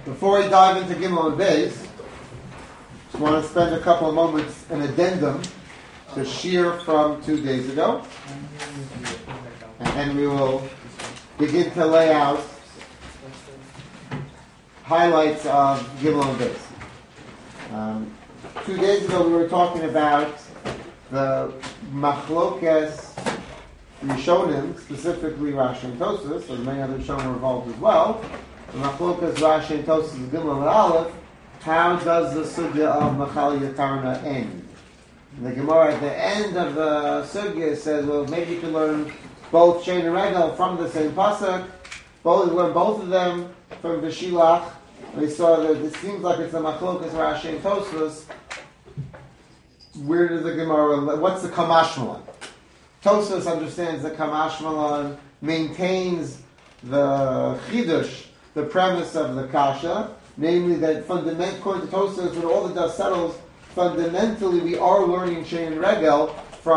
Before we dive into Gimel and Beis, just want to spend a couple of moments an addendum to Shir from 2 days ago, and then we will begin to lay out highlights of Gimel and Beis. 2 days ago we were talking about the Machlokes Rishonim, specifically Rashi and Tosfos, so many other Rishonim are involved as well. The Machlokes Rashi and Tosfos and Gimel and Aleph. How does the sugya of Machal Yatarna end? And the Gemara at the end of the sugya says, well, maybe you can learn both Shein and Regel from the same pasuk. Learn both of them from Veshilach. We saw that it seems like it's the Machlokes Rashi and Tosfos. Where does the Gemara? What's the Kamashmalan? Tosfos understands that Kamashmalan maintains the Chidush, the premise of the Kasha, namely that according to Tosfos, when all the dust settles, fundamentally we are learning Shein and Regel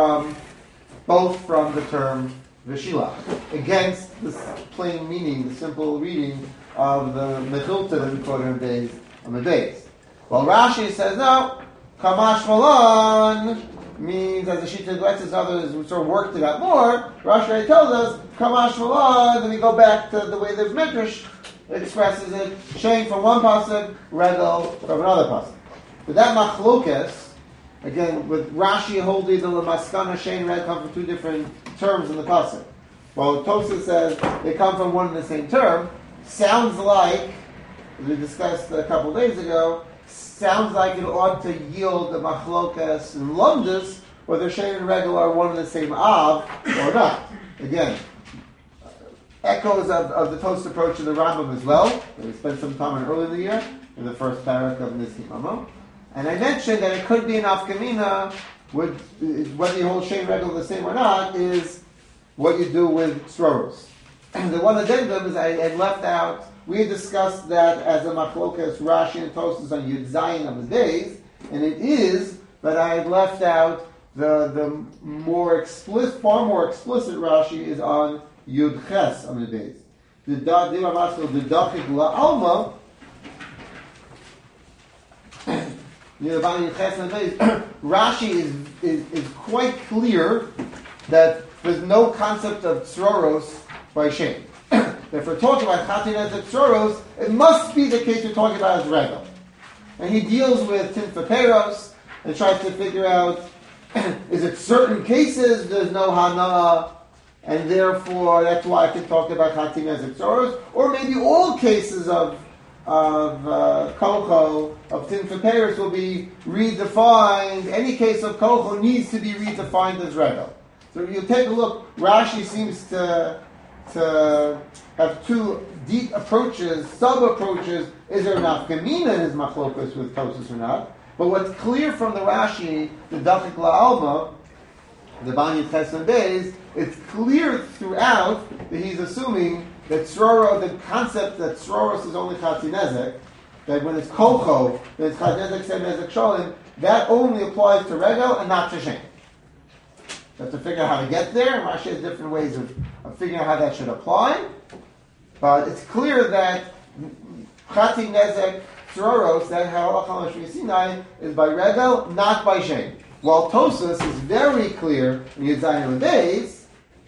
both from the term Veshilach, against the plain meaning, the simple reading of the Mechilta that we quoted on the days. Well, Rashi says no. Kamash Malan means, as the Shita Gletzis others sort of worked it out more, Rashi tells us, Kamash Malan, then we go back to the way the Midrash expresses it, Shein from one pasuk, Regel from another pasuk. But that Machlokes, again, with Rashi holding the Lamaskana, Shein and Regel come from two different terms in the pasuk. Well, Tosfos says they come from one and the same term, sounds like, as we discussed a couple of days ago, sounds like it ought to yield the Machlokes and Lumdus, whether Shein and Regel are one and the same Av or not. Again, echoes of the Tosfos approach to the Rambam as well. We spent some time early in the year, in the first parak of Nizki Mamo. And I mentioned that it could be an Afkamina, whether you hold Shein and Regel the same or not, is what you do with Sroros. The one addendum is I had left out. We had discussed that as a Machlokes Rashi and Tosfos on Yud Zayin of the days, and it is, but I had left out the more explicit, far more explicit Rashi is on Yud Ches on the days. The Dachik La'alma, Rashi is quite clear that there's no concept of Tzroros by Shein. If we're talking about Chatinez and Tzroros, it must be the case we're talking about as Regel. And he deals with Tinfaperos and tries to figure out, is it certain cases there's no Hana, and therefore that's why I can talk about Chatinez and Tzroros, or maybe all cases of Kocho, of Tinfaperos will be redefined. Any case of Kocho needs to be redefined as Regel. So if you take a look, Rashi seems to have two deep approaches, sub-approaches. Is there enough Gemina in his Machlokes with Tosfos or not? But what's clear from the Rashi, the Dachik La'alma, the Bani Ches and Beis, it's clear throughout that he's assuming that the concept that Sroros is only Chatinezek, that when it's Kocho, that it's Chatinezek, Semezek, Sholim, that only applies to Regel and not to Shein. You have to figure out how to get there. Rashi has different ways of figuring out how that should apply. But it's clear that Chati Nezek Tzroros, that Halakha Mashmi Sinai, is by Regel, not by Shein. While Tosfos is very clear in Yud Zayin days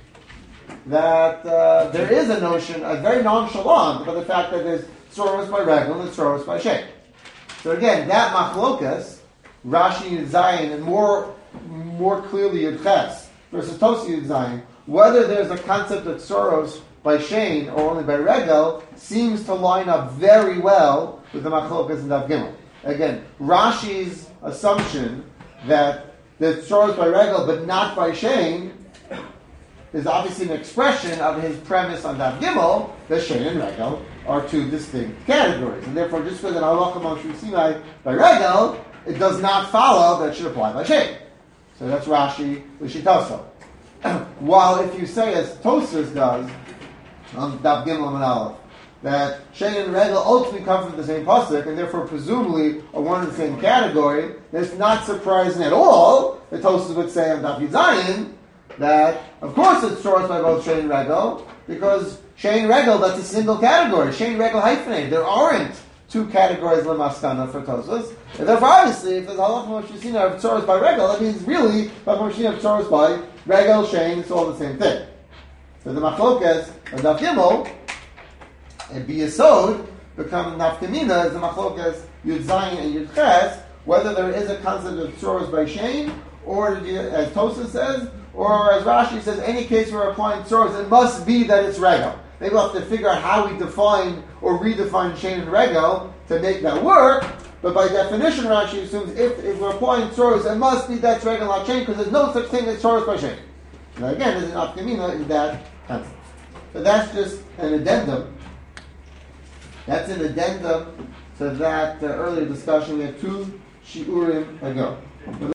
that there is a notion, a very nonchalant, about the fact that there's Tzroros by Regel and Tzroros by Shein. So again, that Machlokes, Rashi Yud Zayin, and more clearly Yud Ches versus Tosfos Yud Zayin, whether there's a concept of Tzroros by Shein or only by Regel, seems to line up very well with the Machlokes and Daf Gimel. Again, Rashi's assumption that there's Tzroros by Regel but not by Shein is obviously an expression of his premise on Daf Gimel that Shein and Regel are two distinct categories, and therefore just because an Halakha Mashmi Sinai by Regel, it does not follow that it should apply by Shein. So that's Rashi L'Shitoso. While if you say, as Tosfos does, on Daf Gimel and Aleph, that Shein and Regel ultimately come from the same pasuk, and therefore presumably are one and the same category, then it's not surprising at all that Tosfos would say on Daf Yud Zayin that, of course it's sourced by both Shein and Regel, because Shein and Regel, that's a single category. Shein and Regel hyphenated. There aren't two categories lemaskana for Tosfos. And therefore, obviously, if there's halacha moshisina of tzoros by regel, that means really halacha moshisina of tzoros by regel, shein, it's all the same thing. So the machlokes of Daf Gimel and biyasod become nafkamina as the machlokes Yud Zayin and Yud Ches, whether there is a concept of tzoros by shein, or as Tosfos says, or as Rashi says, any case where we're applying tzoros, it must be that it's regel. Maybe we'll have to figure out how we define or redefine shein and regel to make that work. But by definition, Rashi assumes if we're applying tzoros, it must be that's regel, not shein, because there's no such thing as tzoros by shein. Now again, there's an afkamina in that concept. So that's just an addendum. That's an addendum to that earlier discussion we had 2 shiurim ago.